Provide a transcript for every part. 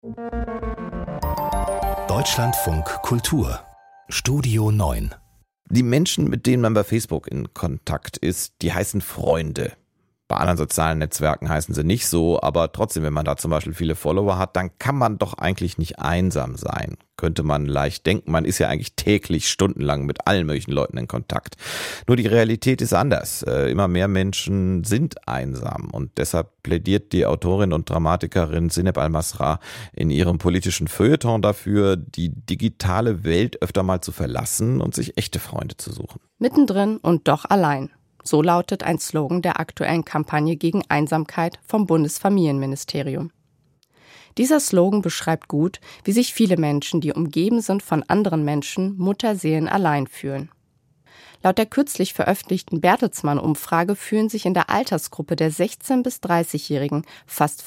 Deutschlandfunk Kultur Studio 9. Die Menschen, mit denen man bei Facebook in Kontakt ist, die heißen Freunde. Bei anderen sozialen Netzwerken heißen sie nicht so, aber trotzdem, wenn man da zum Beispiel viele Follower hat, dann kann man doch eigentlich nicht einsam sein. Könnte man leicht denken, man ist ja eigentlich täglich stundenlang mit allen möglichen Leuten in Kontakt. Nur die Realität ist anders. Immer mehr Menschen sind einsam und deshalb plädiert die Autorin und Dramatikerin Zineb Al-Masra in ihrem politischen Feuilleton dafür, die digitale Welt öfter mal zu verlassen und sich echte Freunde zu suchen. Mittendrin und doch allein. So lautet ein Slogan der aktuellen Kampagne gegen Einsamkeit vom Bundesfamilienministerium. Dieser Slogan beschreibt gut, wie sich viele Menschen, die umgeben sind von anderen Menschen, mutterseelenallein fühlen. Laut der kürzlich veröffentlichten Bertelsmann-Umfrage fühlen sich in der Altersgruppe der 16- bis 30-Jährigen fast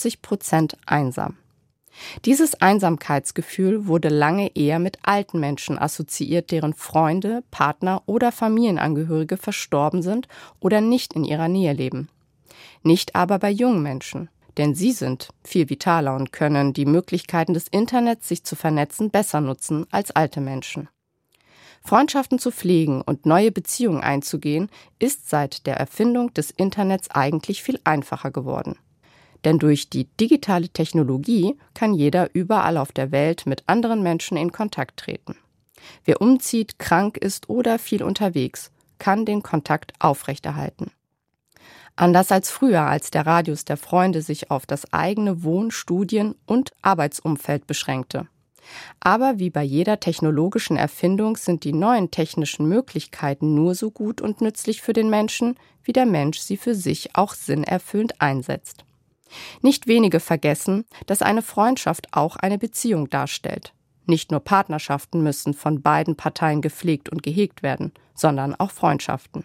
50% einsam. Dieses Einsamkeitsgefühl wurde lange eher mit alten Menschen assoziiert, deren Freunde, Partner oder Familienangehörige verstorben sind oder nicht in ihrer Nähe leben. Nicht aber bei jungen Menschen, denn sie sind viel vitaler und können die Möglichkeiten des Internets, sich zu vernetzen, besser nutzen als alte Menschen. Freundschaften zu pflegen und neue Beziehungen einzugehen, ist seit der Erfindung des Internets eigentlich viel einfacher geworden. Denn durch die digitale Technologie kann jeder überall auf der Welt mit anderen Menschen in Kontakt treten. Wer umzieht, krank ist oder viel unterwegs, kann den Kontakt aufrechterhalten. Anders als früher, als der Radius der Freunde sich auf das eigene Wohn-, Studien- und Arbeitsumfeld beschränkte. Aber wie bei jeder technologischen Erfindung sind die neuen technischen Möglichkeiten nur so gut und nützlich für den Menschen, wie der Mensch sie für sich auch sinnerfüllend einsetzt. Nicht wenige vergessen, dass eine Freundschaft auch eine Beziehung darstellt. Nicht nur Partnerschaften müssen von beiden Parteien gepflegt und gehegt werden, sondern auch Freundschaften.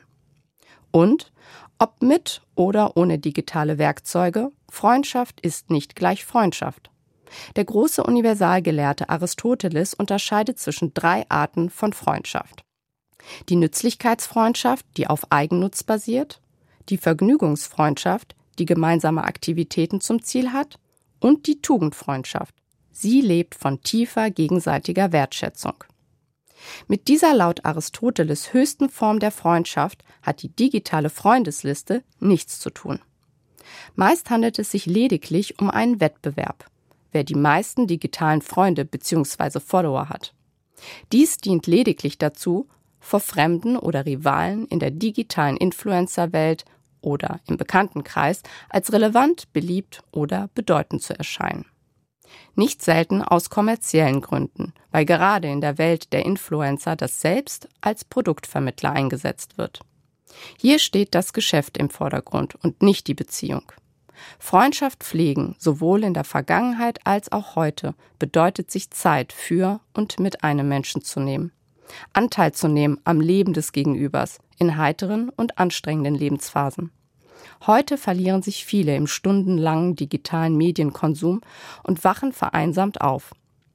Und, ob mit oder ohne digitale Werkzeuge, Freundschaft ist nicht gleich Freundschaft. Der große Universalgelehrte Aristoteles unterscheidet zwischen 3 Arten von Freundschaft. Die Nützlichkeitsfreundschaft, die auf Eigennutz basiert, die Vergnügungsfreundschaft, die gemeinsame Aktivitäten zum Ziel hat, und die Tugendfreundschaft. Sie lebt von tiefer gegenseitiger Wertschätzung. Mit dieser laut Aristoteles höchsten Form der Freundschaft hat die digitale Freundesliste nichts zu tun. Meist handelt es sich lediglich um einen Wettbewerb, wer die meisten digitalen Freunde bzw. Follower hat. Dies dient lediglich dazu, vor Fremden oder Rivalen in der digitalen Influencer-Welt oder im Bekanntenkreis als relevant, beliebt oder bedeutend zu erscheinen. Nicht selten aus kommerziellen Gründen, weil gerade in der Welt der Influencer das Selbst als Produktvermittler eingesetzt wird. Hier steht das Geschäft im Vordergrund und nicht die Beziehung. Freundschaft pflegen, sowohl in der Vergangenheit als auch heute, bedeutet sich Zeit für und mit einem Menschen zu nehmen. Anteil zu nehmen am Leben des Gegenübers in heiteren und anstrengenden Lebensphasen. Heute verlieren sich viele im stundenlangen digitalen Medienkonsum und wachen vereinsamt auf.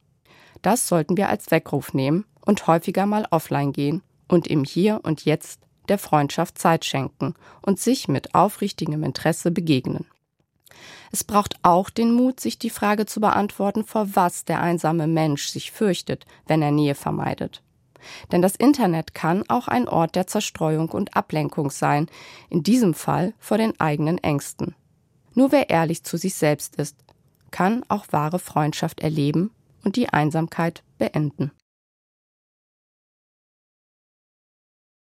Das sollten wir als Weckruf nehmen und häufiger mal offline gehen und im Hier und Jetzt der Freundschaft Zeit schenken und sich mit aufrichtigem Interesse begegnen. Es braucht auch den Mut, sich die Frage zu beantworten, vor was der einsame Mensch sich fürchtet, wenn er Nähe vermeidet. Denn das Internet kann auch ein Ort der Zerstreuung und Ablenkung sein, in diesem Fall vor den eigenen Ängsten. Nur wer ehrlich zu sich selbst ist, kann auch wahre Freundschaft erleben und die Einsamkeit beenden.